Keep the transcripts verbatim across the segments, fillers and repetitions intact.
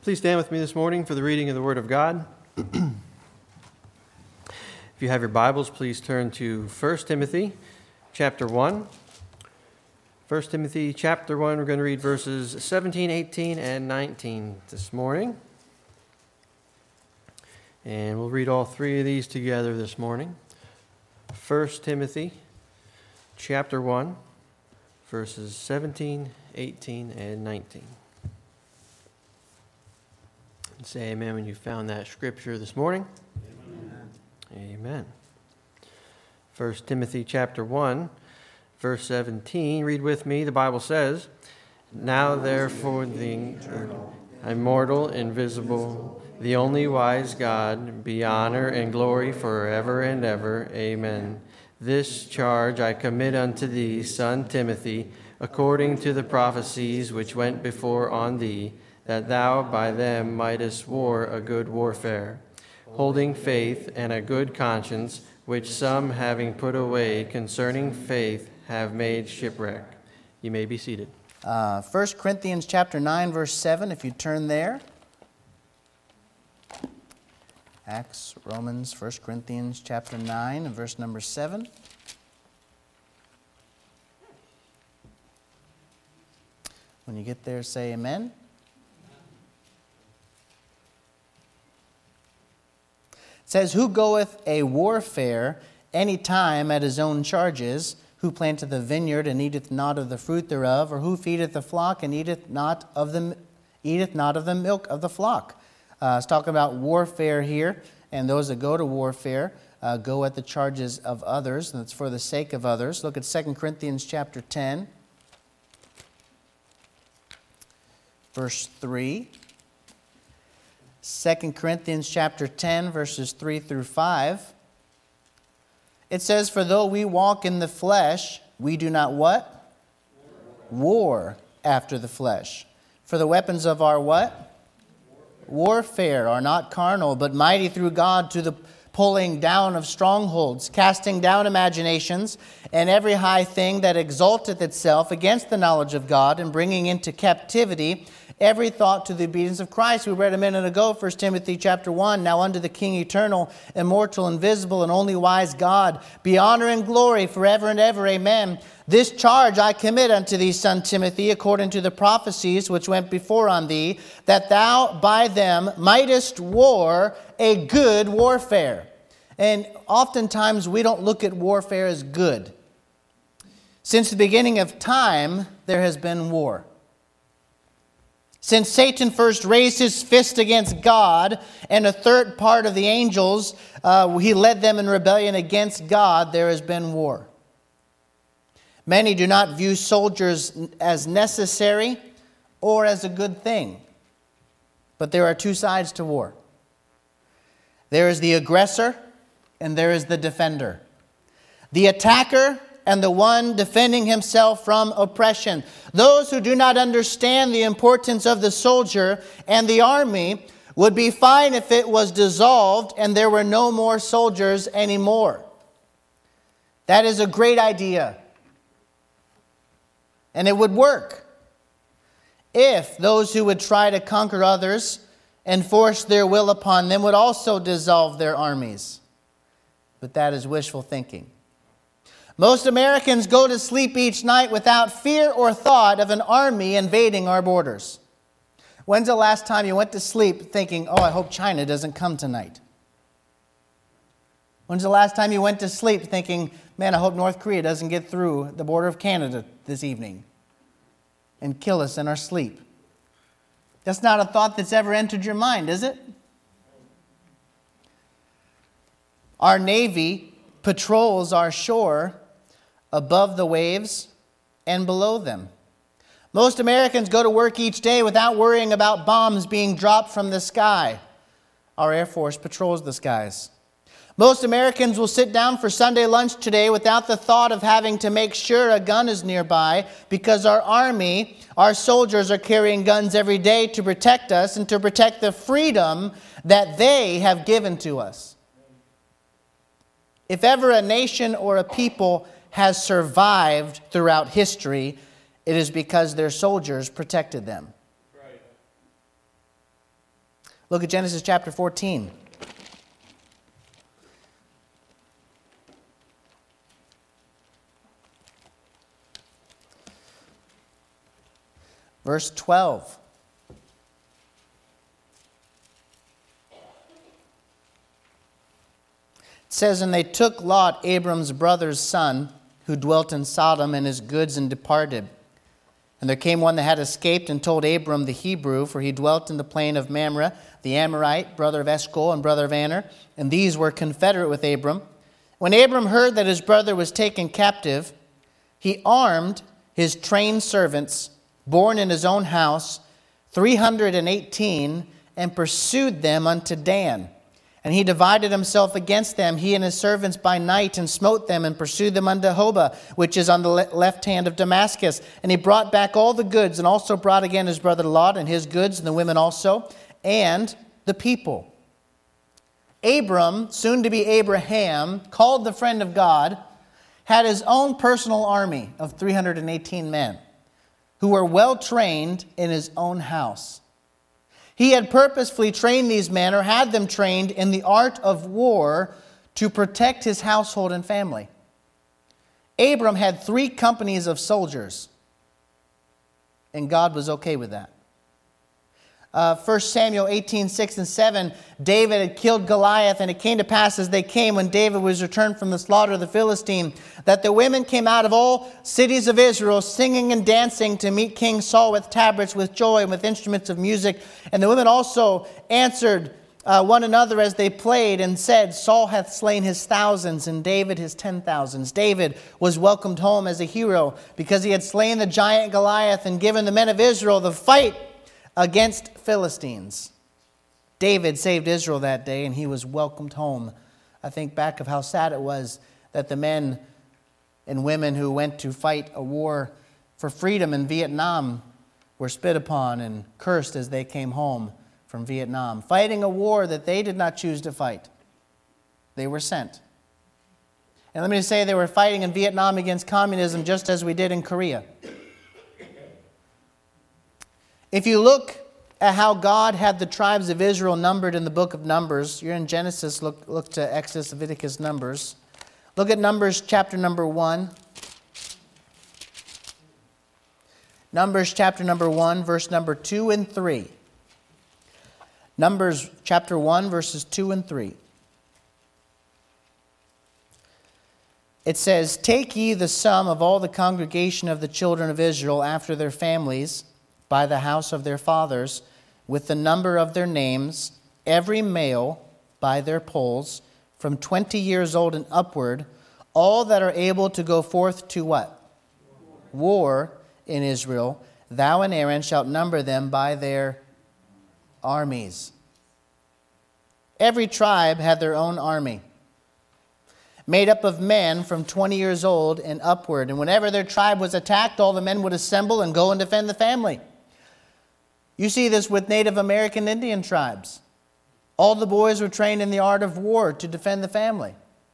Please stand with me this morning for the reading of the Word of God. If you have your Bibles, please turn to First Timothy chapter one. First Timothy chapter one, we're going to read verses seventeen, eighteen, and nineteen this morning. And we'll read all three of these together this morning. First Timothy chapter one, verses seventeen, eighteen, and nineteen. And say amen when you found that scripture this morning. Amen. Amen. First Timothy chapter one, verse seventeen. Read with me. The Bible says, "Now therefore the immortal, invisible, the only wise God, be honor and glory forever and ever. Amen. This charge I commit unto thee, son Timothy, according to the prophecies which went before on thee, that thou by them mightest war a good warfare, holding faith and a good conscience, which some, having put away concerning faith, have made shipwreck." You may be seated. Uh, First Corinthians chapter nine, verse seven, if you turn there. Acts, Romans, First Corinthians chapter nine, and verse number seven. When you get there, say amen. It says, "Who goeth a warfare any time at his own charges? Who planteth the vineyard and eateth not of the fruit thereof? Or who feedeth the flock and eateth not of the eateth not of the milk of the flock?" Uh, it's talking about warfare here, and those that go to warfare uh, go at the charges of others, and it's for the sake of others. Look at Second Corinthians chapter ten, verse three. Second Corinthians chapter ten, verses three through five. It says, "For though we walk in the flesh, we do not" what? War after the flesh. "For the weapons of our" what? Warfare are not carnal, but mighty through God to the pulling down of strongholds, casting down imaginations, and every high thing that exalteth itself against the knowledge of God, and bringing into captivity every thought to the obedience of Christ." We read a minute ago, First Timothy chapter one, "Now unto the King eternal, immortal, invisible, and only wise God, be honor and glory forever and ever. Amen. This charge I commit unto thee, son Timothy, according to the prophecies which went before on thee, that thou by them mightest war a good warfare." And oftentimes we don't look at warfare as good. Since the beginning of time, there has been war. Since Satan first raised his fist against God and a third part of the angels, uh, he led them in rebellion against God, there has been war. Many do not view soldiers as necessary or as a good thing. But there are two sides to war. There is the aggressor and there is the defender. The attacker and the one defending himself from oppression. Those who do not understand the importance of the soldier and the army would be fine if it was dissolved and there were no more soldiers anymore. That is a great idea. And it would work if those who would try to conquer others and force their will upon them would also dissolve their armies. But that is wishful thinking. Most Americans go to sleep each night without fear or thought of an army invading our borders. When's the last time you went to sleep thinking, "Oh, I hope China doesn't come tonight"? When's the last time you went to sleep thinking, "Man, I hope North Korea doesn't get through the border of Canada this evening and kill us in our sleep"? That's not a thought that's ever entered your mind, is it? Our Navy patrols our shore above the waves and below them. Most Americans go to work each day without worrying about bombs being dropped from the sky. Our Air Force patrols the skies. Most Americans will sit down for Sunday lunch today without the thought of having to make sure a gun is nearby, because our army, our soldiers are carrying guns every day to protect us and to protect the freedom that they have given to us. If ever a nation or a people has survived throughout history, it is because their soldiers protected them. Look at Genesis chapter fourteen. Verse twelve. It says, "And they took Lot, Abram's brother's son, who dwelt in Sodom, and his goods, and departed. And there came one that had escaped, and told Abram the Hebrew, for he dwelt in the plain of Mamre, the Amorite, brother of Eshcol and brother of Aner, and these were confederate with Abram. When Abram heard that his brother was taken captive, he armed his trained servants, born in his own house, three hundred and eighteen, and pursued them unto Dan. And he divided himself against them, he and his servants by night, and smote them, and pursued them unto Hobah, which is on the le- left hand of Damascus. And he brought back all the goods, and also brought again his brother Lot, and his goods, and the women also, and the people." Abram, soon to be Abraham, called the friend of God, had his own personal army of three hundred eighteen men, who were well trained in his own house. He had purposefully trained these men, or had them trained in the art of war, to protect his household and family. Abram had three companies of soldiers, and God was okay with that. Uh, First Samuel eighteen, six and seven, David had killed Goliath, and it came to pass as they came, when David was returned from the slaughter of the Philistine, that the women came out of all cities of Israel, singing and dancing to meet King Saul with tabrets, with joy, and with instruments of music. And the women also answered uh, one another as they played, and said, "Saul hath slain his thousands, and David his ten thousands." David was welcomed home as a hero, because he had slain the giant Goliath, and given the men of Israel the fight against Philistines. David saved Israel that day, and he was welcomed home. I think back of how sad it was that the men and women who went to fight a war for freedom in Vietnam were spit upon and cursed as they came home from Vietnam, fighting a war that they did not choose to fight. They were sent. And let me just say, they were fighting in Vietnam against communism, just as we did in Korea. If you look at how God had the tribes of Israel numbered in the book of Numbers, you're in Genesis, look, look to Exodus, Leviticus, Numbers. Look at Numbers chapter number one. Numbers chapter number one, verse number two and three. Numbers chapter one, verses two and three. It says, "Take ye the sum of all the congregation of the children of Israel after their families, by the house of their fathers, with the number of their names, every male by their polls, from twenty years old and upward, all that are able to go forth to" what? War in Israel. "Thou and Aaron shalt number them by their armies." Every tribe had their own army, made up of men from twenty years old and upward. And whenever their tribe was attacked, all the men would assemble and go and defend the family. You see this with Native American Indian tribes. All the boys were trained in the art of war to defend the family.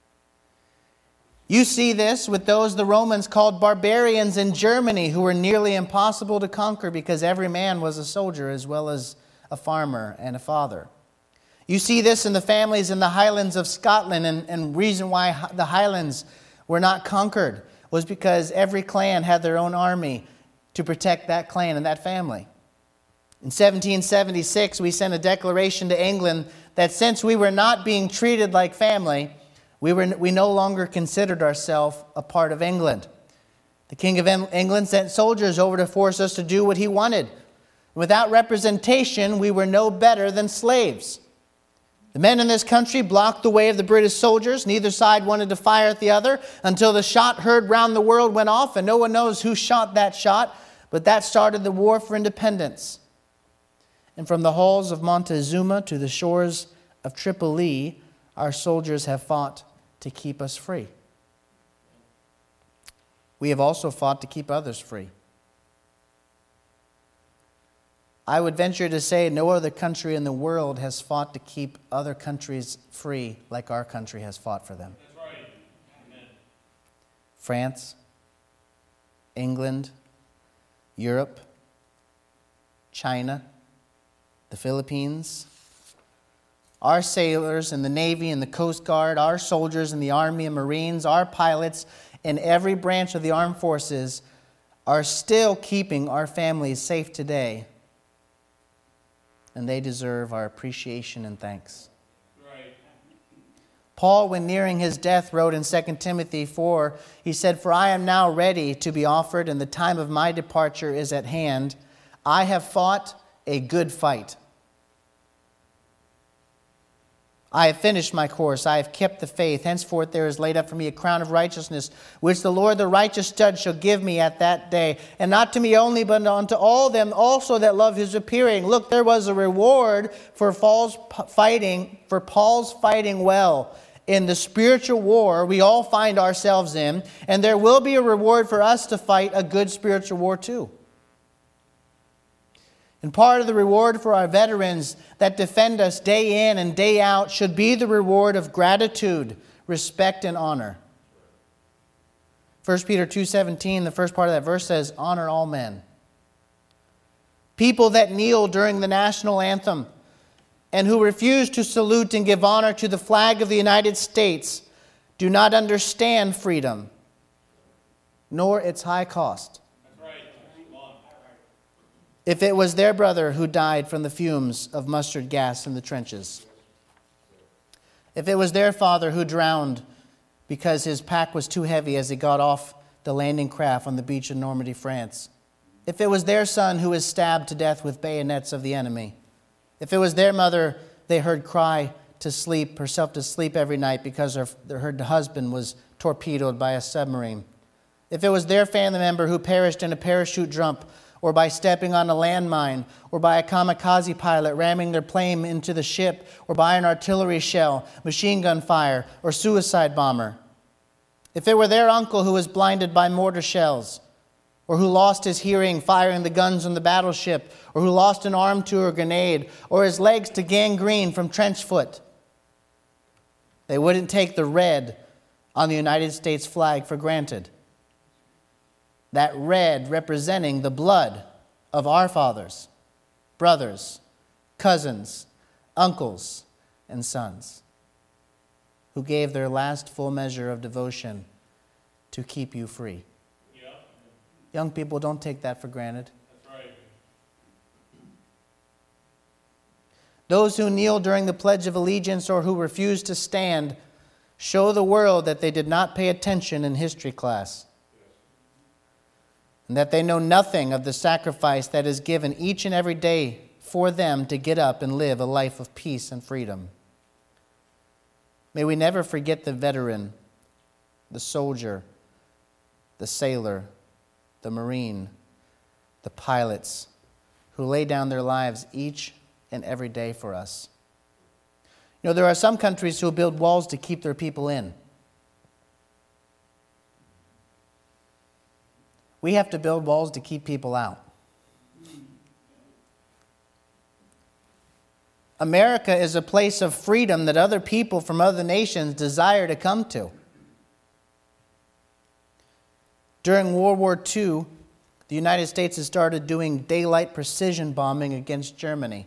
You see this with those the Romans called barbarians in Germany, who were nearly impossible to conquer because every man was a soldier as well as a farmer and a father. You see this in the families in the Highlands of Scotland, and, and reason why the Highlands were not conquered was because every clan had their own army to protect that clan and that family. In seventeen seventy-six, we sent a declaration to England that since we were not being treated like family, we were we no longer considered ourselves a part of England. The King of England sent soldiers over to force us to do what he wanted. Without representation, we were no better than slaves. The men in this country blocked the way of the British soldiers. Neither side wanted to fire at the other until the shot heard round the world went off, and no one knows who shot that shot, but that started the war for independence. And from the halls of Montezuma to the shores of Tripoli, our soldiers have fought to keep us free. We have also fought to keep others free. I would venture to say no other country in the world has fought to keep other countries free like our country has fought for them. That's right. Amen. France, England, Europe, China, the Philippines, our sailors in the Navy and the Coast Guard, our soldiers in the Army and Marines, our pilots in every branch of the armed forces are still keeping our families safe today. And they deserve our appreciation and thanks. Right. Paul, when nearing his death, wrote in Second Timothy four, he said, "For I am now ready to be offered, and the time of my departure is at hand. I have fought a good fight. I have finished my course. I have kept the faith. Henceforth there is laid up for me a crown of righteousness, which the Lord, the righteous judge, shall give me at that day. And not to me only, but unto all them also that love his appearing." Look, there was a reward for Paul's fighting, for Paul's fighting well in the spiritual war we all find ourselves in. And there will be a reward for us to fight a good spiritual war too. And part of the reward for our veterans that defend us day in and day out should be the reward of gratitude, respect, and honor. First Peter two seventeen, the first part of that verse says, "Honor all men." People that kneel during the national anthem and who refuse to salute and give honor to the flag of the United States do not understand freedom, nor its high cost. If it was their brother who died from the fumes of mustard gas in the trenches. If it was their father who drowned because his pack was too heavy as he got off the landing craft on the beach in Normandy, France. If it was their son who was stabbed to death with bayonets of the enemy. If it was their mother they heard cry to sleep, herself to sleep every night because her, her husband was torpedoed by a submarine. If it was their family member who perished in a parachute jump, or by stepping on a landmine, or by a kamikaze pilot ramming their plane into the ship, or by an artillery shell, machine gun fire, or suicide bomber. If it were their uncle who was blinded by mortar shells, or who lost his hearing firing the guns on the battleship, or who lost an arm to a grenade, or his legs to gangrene from trench foot, they wouldn't take the red on the United States flag for granted. That red representing the blood of our fathers, brothers, cousins, uncles, and sons, who gave their last full measure of devotion to keep you free. Yeah. Young people, don't take that for granted. That's right. Those who kneel during the Pledge of Allegiance or who refuse to stand show the world that they did not pay attention in history class. And that they know nothing of the sacrifice that is given each and every day for them to get up and live a life of peace and freedom. May we never forget the veteran, the soldier, the sailor, the Marine, the pilots who lay down their lives each and every day for us. You know, there are some countries who build walls to keep their people in. We have to build walls to keep people out. America is a place of freedom that other people from other nations desire to come to. During World War Two, the United States has started doing daylight precision bombing against Germany.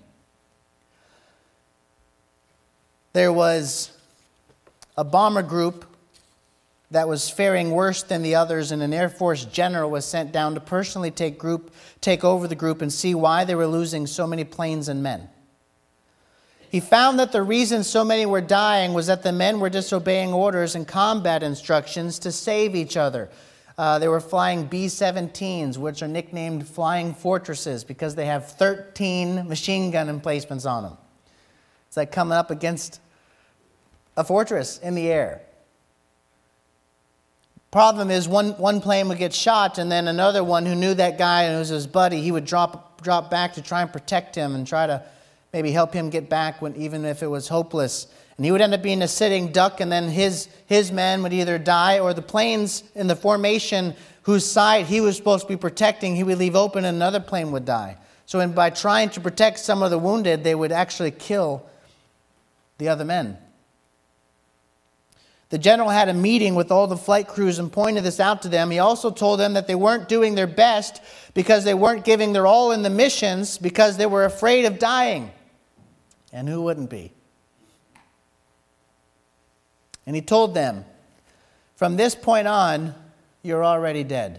There was a bomber group that was faring worse than the others, and an Air Force general was sent down to personally take group, take over the group and see why they were losing so many planes and men. He found that the reason so many were dying was that the men were disobeying orders and combat instructions to save each other. Uh, they were flying B seventeens, which are nicknamed Flying Fortresses because they have thirteen machine gun emplacements on them. It's like coming up against a fortress in the air. Problem is, one, one plane would get shot, and then another one who knew that guy and was his buddy, he would drop drop back to try and protect him and try to maybe help him get back, when, even if it was hopeless. And he would end up being a sitting duck, and then his, his men would either die, or the planes in the formation whose side he was supposed to be protecting, he would leave open and another plane would die. So in, by trying to protect some of the wounded, they would actually kill the other men. The general had a meeting with all the flight crews and pointed this out to them. He also told them that they weren't doing their best because they weren't giving their all in the missions because they were afraid of dying. And who wouldn't be? And he told them, from this point on, you're already dead.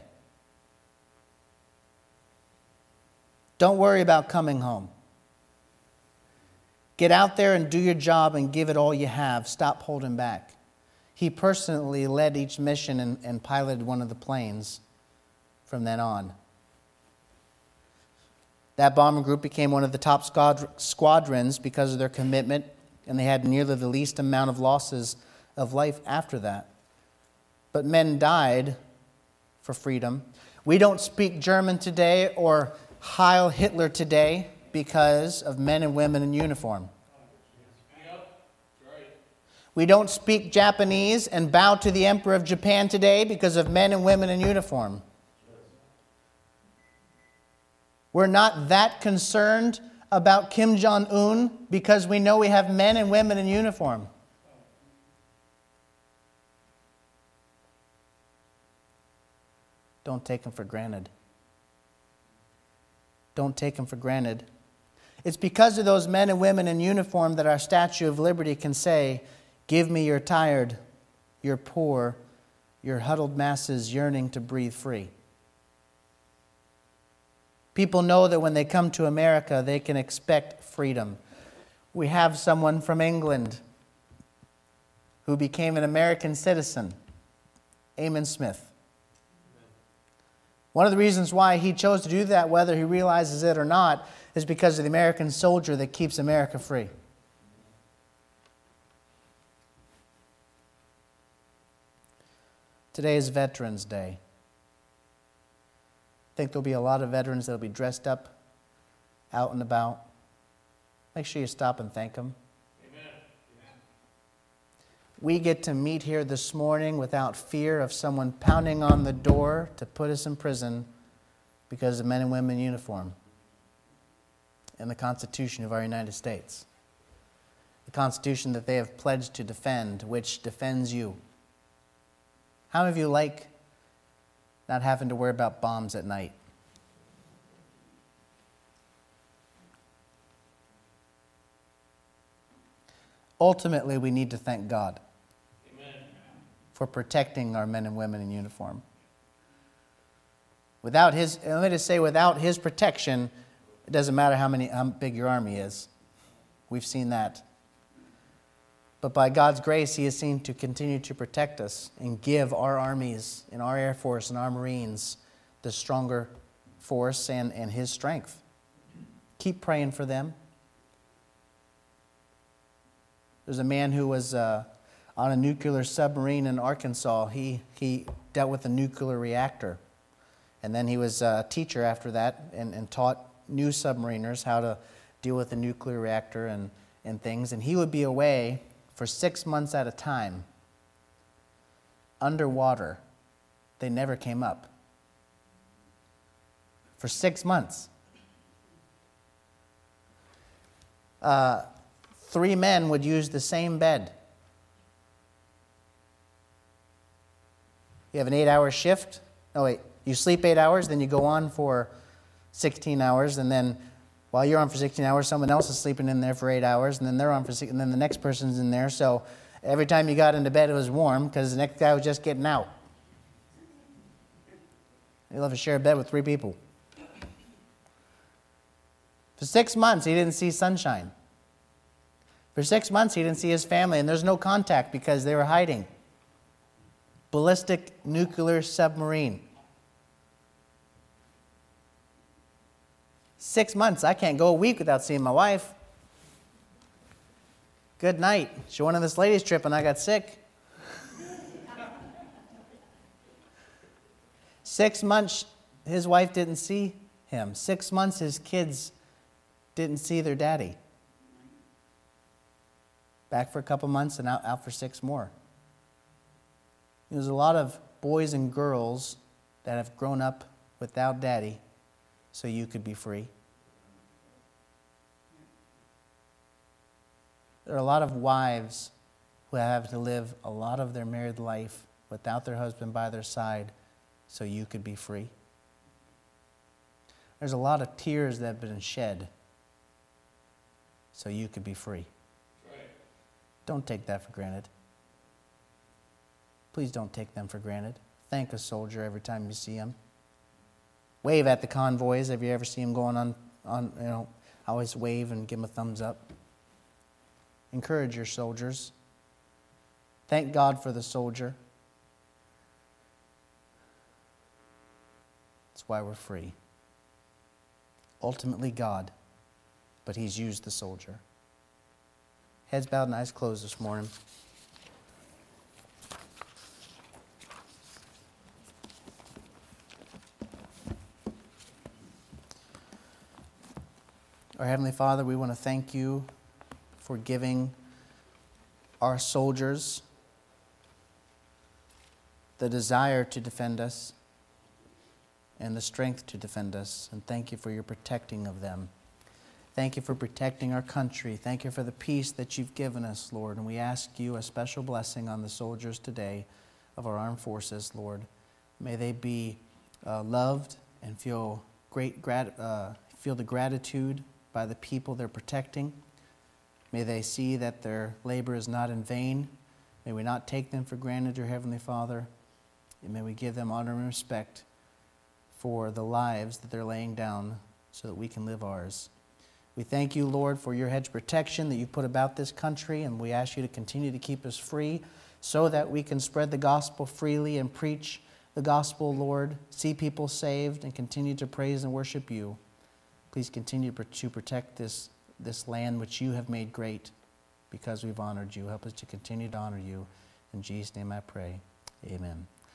Don't worry about coming home. Get out there and do your job and give it all you have. Stop holding back. He personally led each mission and, and piloted one of the planes from then on. That bomber group became one of the top squadrons because of their commitment, and they had nearly the least amount of losses of life after that. But men died for freedom. We don't speak German today or Heil Hitler today because of men and women in uniform. We don't speak Japanese and bow to the Emperor of Japan today because of men and women in uniform. We're not that concerned about Kim Jong-un because we know we have men and women in uniform. Don't take them for granted. Don't take them for granted. It's because of those men and women in uniform that our Statue of Liberty can say, give me your tired, your poor, your huddled masses yearning to breathe free. People know that when they come to America, they can expect freedom. We have someone from England who became an American citizen, Amon Smith. One of the reasons why he chose to do that, whether he realizes it or not, is because of the American soldier that keeps America free. Today is Veterans Day. I think there'll be a lot of veterans that'll be dressed up, out and about. Make sure you stop and thank them. Amen. We get to meet here this morning without fear of someone pounding on the door to put us in prison because of men and women in uniform and the Constitution of our United States. The Constitution that they have pledged to defend, which defends you. How many of you like not having to worry about bombs at night? Ultimately, we need to thank God Amen. For protecting our men and women in uniform. Without His, let me just say, without His protection, it doesn't matter how many, how big your army is. We've seen that. But by God's grace, He has seen to continue to protect us and give our armies and our Air Force and our Marines the stronger force and, and His strength. Keep praying for them. There's a man who was uh, on a nuclear submarine in Arkansas. He, he dealt with a nuclear reactor. And then he was a teacher after that and, and taught new submariners how to deal with a nuclear reactor and, and things. And he would be away for six months at a time, underwater. They never came up. For six months. Uh, three men would use the same bed. You have an eight-hour shift. No, wait. You sleep eight hours, then you go on for sixteen hours, and then while you're on for sixteen hours, someone else is sleeping in there for eight hours, and then they're on for six, and then the next person's in there. So every time you got into bed, it was warm because the next guy was just getting out. You'll have to share a bed with three people. For six months, he didn't see sunshine. For six months, he didn't see his family, and there's no contact because they were hiding. Ballistic nuclear submarine. Six months. I can't go a week without seeing my wife. Good night. She went on this ladies' trip and I got sick. Six months, his wife didn't see him. Six months, his kids didn't see their daddy. Back for a couple months and out, out for six more. There's a lot of boys and girls that have grown up without daddy so you could be free. There are a lot of wives who have to live a lot of their married life without their husband by their side so you could be free. There's a lot of tears that have been shed so you could be free. Right. Don't take that for granted. Please don't take them for granted. Thank a soldier every time you see him. Wave at the convoys. Have you ever seen them going on, on, you know, I always wave and give them a thumbs up. Encourage your soldiers. Thank God for the soldier. That's why we're free. Ultimately God, but He's used the soldier. Heads bowed and eyes closed this morning. Our Heavenly Father, we want to thank You for giving our soldiers the desire to defend us and the strength to defend us. And thank You for Your protecting of them. Thank You for protecting our country. Thank You for the peace that You've given us, Lord. And we ask You a special blessing on the soldiers today of our armed forces, Lord. May they be uh, loved and feel great grat- uh, feel the gratitude by the people they're protecting. May they see that their labor is not in vain. May we not take them for granted, Your Heavenly Father. And may we give them honor and respect for the lives that they're laying down so that we can live ours. We thank You, Lord, for Your hedge of protection that You put about this country, and we ask You to continue to keep us free so that we can spread the gospel freely and preach the gospel, Lord, see people saved, and continue to praise and worship You. Please continue to protect this, this land which You have made great because we've honored You. Help us to continue to honor You. In Jesus' name I pray. Amen.